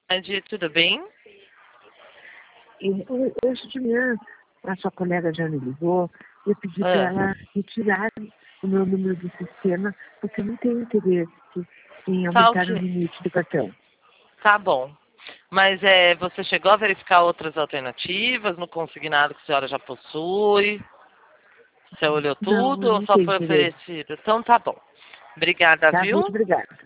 tarde, tudo bem? Hoje de manhã, a sua colega já me ligou e eu pedi para ela retirar o meu número do sistema, porque eu não tenho interesse em aumentar o limite do cartão. Tá bom. Mas você chegou a verificar outras alternativas no consignado que a senhora já possui? Você olhou Não, tudo eu ou não só tenho foi interesse. oferecido? Então tá bom. Obrigada, Tá, viu? muito obrigada.